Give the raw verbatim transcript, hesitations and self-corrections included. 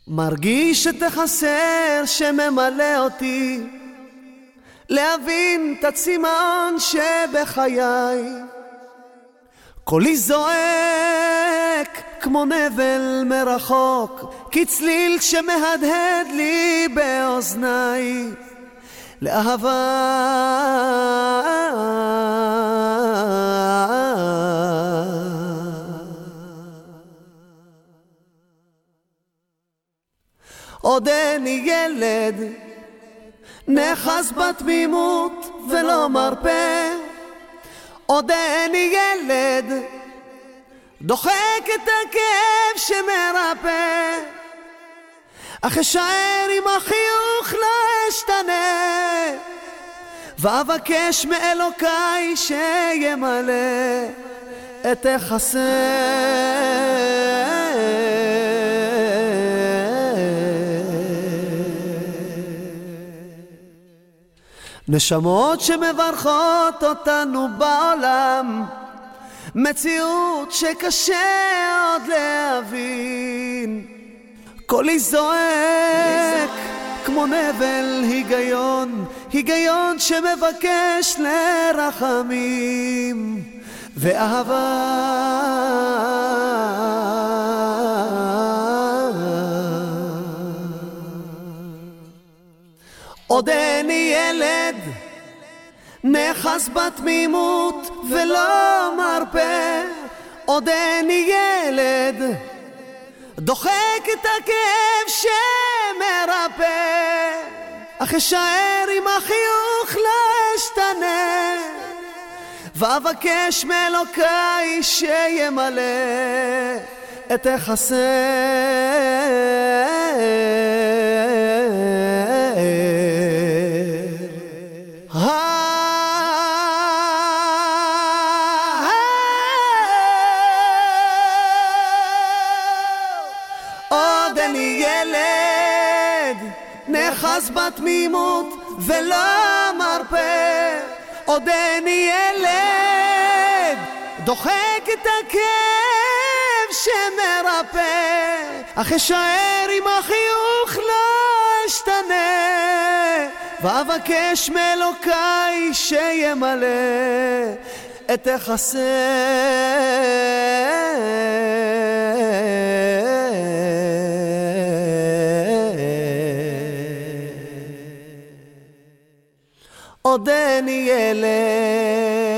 מרגיש את החסר שממלא אותי, להבין את הצמאון שבחיי. קולי זועק כמו נבל מרחוק, כצליל שמהדהד לי באוזניי, לאהבה עודני ילד, נחס בתמימות ולא מרפא. עודני ילד, דוחק את הכאב שמרפא, אך אשאר עם החיוך לא אשתנה, ואבקש מאלוקיי שימלא את החסר. נשמות שמברכות אותנו בעולם, מציאות שקשה עוד להבין. קולי זועק כמו נבל היגיון, היגיון שמבקש לרחמים ואהבה. עודני ילד, נחס בתמימות ולא מרפא. עודני ילד, דוחק את הכאב שמרפא, אך אשאר עם החיוך לא אשתנה, ואבקש מאלוקיי שימלא את החסר. עודני ילד, נחס בתמימות ולא מרפא. עודני ילד, דוחק את הכאב שמרפא, אך אשאר עם החיוך לא אשתנה, ואבקש מאלוקיי שימלא את החסר. עודני ילד,